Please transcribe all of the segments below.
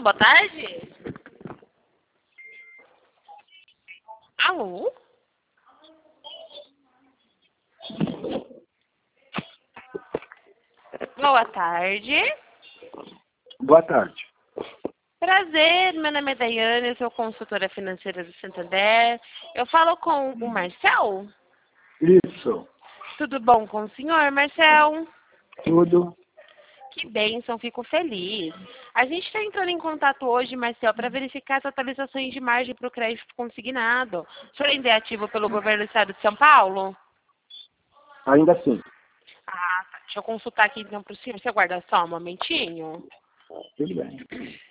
boa tarde. Alô? Boa tarde. Boa tarde. Prazer, meu nome é Daiane, eu sou consultora financeira do Santander. Eu falo com o Marcel? Isso. Tudo bom com o senhor, Marcel? Tudo. Que bênção, fico feliz. A gente está entrando em contato hoje, Marcel, para verificar as atualizações de margem para o crédito consignado. O senhor ainda é ativo pelo governo do estado de São Paulo? Ainda assim. Ah, tá. Deixa eu consultar aqui então para o senhor. Você aguarda só um momentinho? Tudo bem.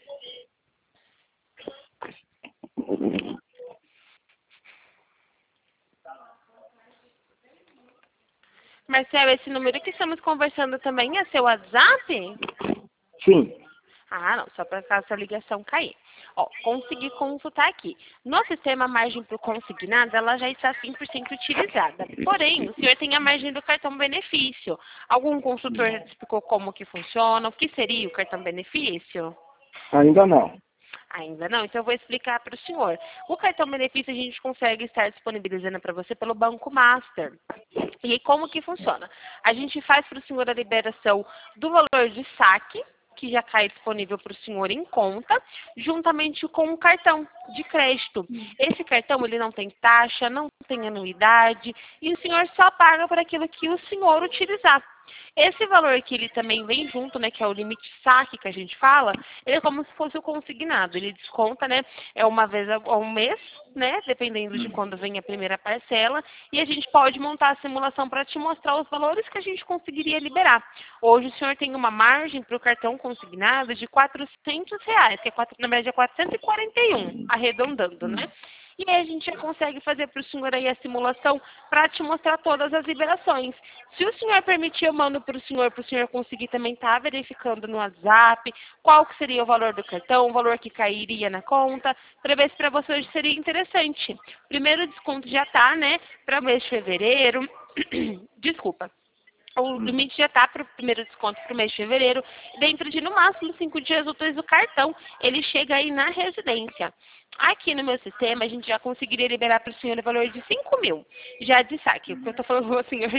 Marcel, esse número que estamos conversando também é seu WhatsApp? Sim. Ah, não, só para caso a ligação cair. Ó, consegui consultar aqui. No sistema, a margem para o consignado, ela já está 100% utilizada. Porém, o senhor tem a margem do cartão benefício. Algum consultor já te explicou como que funciona? O que seria o cartão benefício? Ainda não. Ainda não? Então eu vou explicar para o senhor. O cartão benefício a gente consegue estar disponibilizando para você pelo Banco Master. E aí, como que funciona? A gente faz para o senhor a liberação do valor de saque, que já cai disponível para o senhor em conta, juntamente com o cartão de crédito. Esse cartão ele não tem taxa, não tem anuidade, e o senhor só paga por aquilo que o senhor utilizar. Esse valor que ele também vem junto, né, que é o limite saque que a gente fala, ele é como se fosse o consignado. Ele desconta, né, é uma vez ao mês, né, dependendo de quando vem a primeira parcela, e a gente pode montar a simulação para te mostrar os valores que a gente conseguiria liberar. Hoje o senhor tem uma margem para o cartão consignado de R$ 400, que é, na média, 441, arredondando, né? E aí a gente já consegue fazer para o senhor aí a simulação para te mostrar todas as liberações. Se o senhor permitir, eu mando para o senhor conseguir também estar verificando no WhatsApp qual que seria o valor do cartão, o valor que cairia na conta, para ver se para você hoje seria interessante. Primeiro desconto já está, né, para o mês de fevereiro. Desculpa. O limite já está para o primeiro desconto para o mês de fevereiro, dentro de no máximo 5 dias úteis do cartão, ele chega aí na residência. Aqui no meu sistema, a gente já conseguiria liberar para o senhor o valor de 5 mil, já de saque. O que eu estou falando, o senhor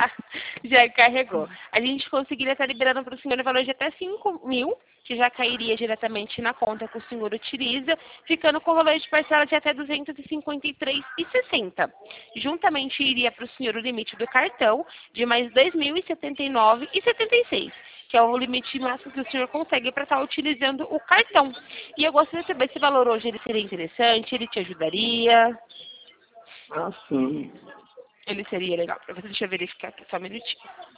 já carregou. A gente conseguiria estar liberando para o senhor o valor de até 5 mil, que já cairia diretamente na conta que o senhor utiliza, ficando com o valor de parcela de até R$ 253,60. Juntamente iria para o senhor o limite do cartão de mais R$ 2.079,76, que é o limite máximo que o senhor consegue para estar utilizando o cartão. E eu gostaria de saber se esse valor hoje ele seria interessante, ele te ajudaria. Ah, sim. Ele seria legal para você. Deixa eu verificar aqui só um minutinho.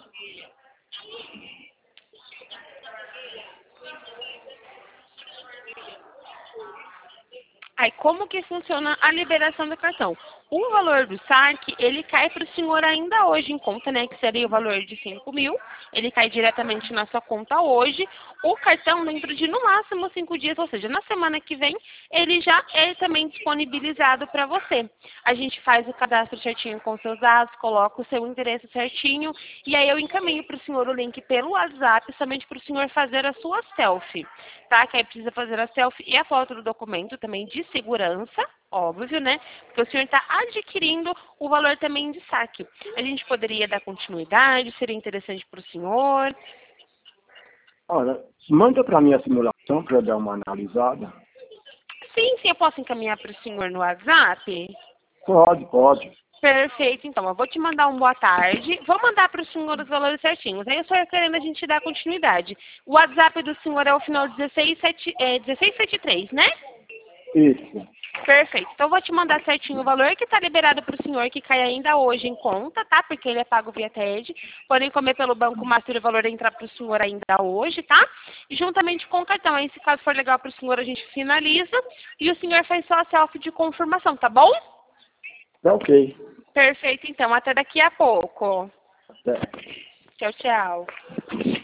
Aí, como que funciona a liberação do cartão? O valor do saque, ele cai para o senhor ainda hoje em conta, né? Que seria o valor de 5 mil. Ele cai diretamente na sua conta hoje. O cartão, dentro de no máximo 5 dias, ou seja, na semana que vem, ele já é também disponibilizado para você. A gente faz o cadastro certinho com seus dados, coloca o seu endereço certinho, e aí eu encaminho para o senhor o link pelo WhatsApp, somente para o senhor fazer a sua selfie, tá? Que aí precisa fazer a selfie e a foto do documento também de segurança, óbvio, né? Porque o senhor está adquirindo o valor também de saque. A gente poderia dar continuidade, seria interessante para o senhor. Olha, manda para mim a simulação para eu dar uma analisada. Sim, sim, eu posso encaminhar para o senhor no WhatsApp? Pode. Perfeito, então, eu vou te mandar um boa tarde. Vou mandar para o senhor os valores certinhos. Aí eu só querendo a gente dar continuidade. O WhatsApp do senhor é o final 1673, né? Isso. Perfeito. Então, eu vou te mandar certinho o valor que está liberado para o senhor, que cai ainda hoje em conta, tá? Porque ele é pago via TED. Porém, como é pelo Banco Master, o valor entra para o senhor ainda hoje, tá? E juntamente com o cartão. Aí, se caso for legal para o senhor, a gente finaliza. E o senhor faz só a selfie de confirmação, tá bom? Tá ok. Perfeito, então. Até daqui a pouco. Até. Tchau, tchau.